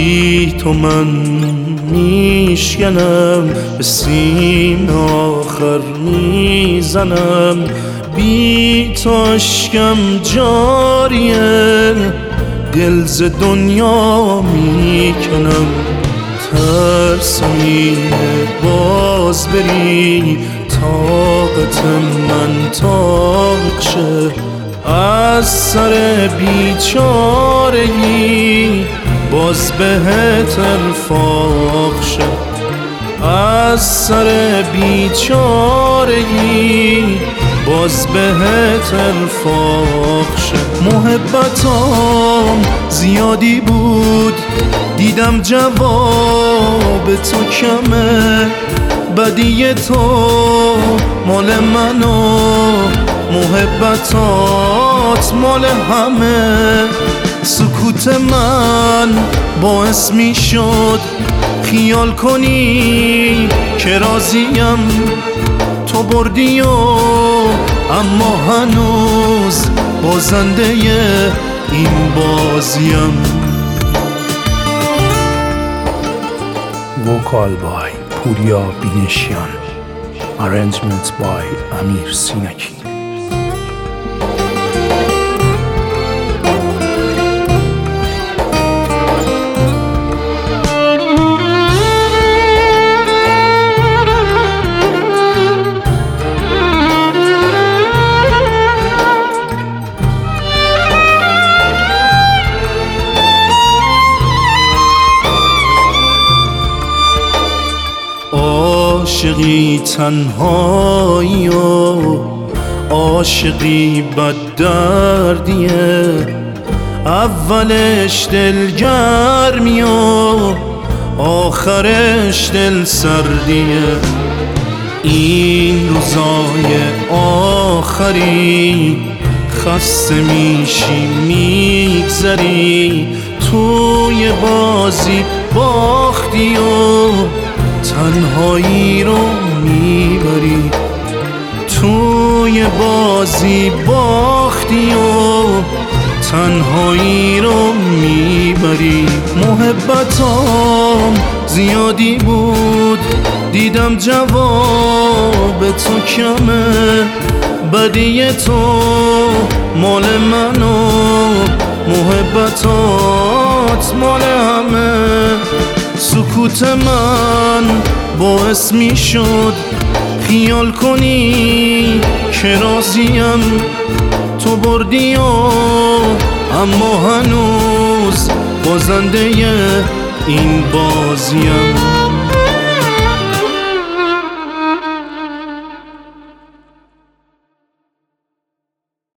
بی تو من میشکنم، به سیم آخر میزنم. بی تو اشکم جاریه، دل ز دنیا میکنم. ترسم اینه باز بری، طاقت من تاق شه. از سر بیچارگی باز بهت ارفاق شه. از سر بیچارگی باز بهت ارفاق شه. محبتام زیادی بود، دیدم جواب تو کمه. بدی تو مال منو، محبتات مال همه. سکوت من باعث می شد خیال کنی که راضیم. تو بردی اما هنوز بازنده این بازیم. Vocal by Puriya Bineshian. Arrangements by Amir Sinaki. عاشقی تنهایی و عاشقی بد دردیه. اولش دلگرمی و آخرش دل سردیه. این روزای آخری خسته میشی میگذری. توی بازی باختی و تنهایی رو میبری. توی بازی باختی و تنهایی رو میبری. محبتام زیادی بود، دیدم جواب تو کمه. بدی تو مال منو، محبتات مال همه. سکوت من باعث می شد خیال کنی که راضیم. تو بردی اما هنوز بازنده این بازیم.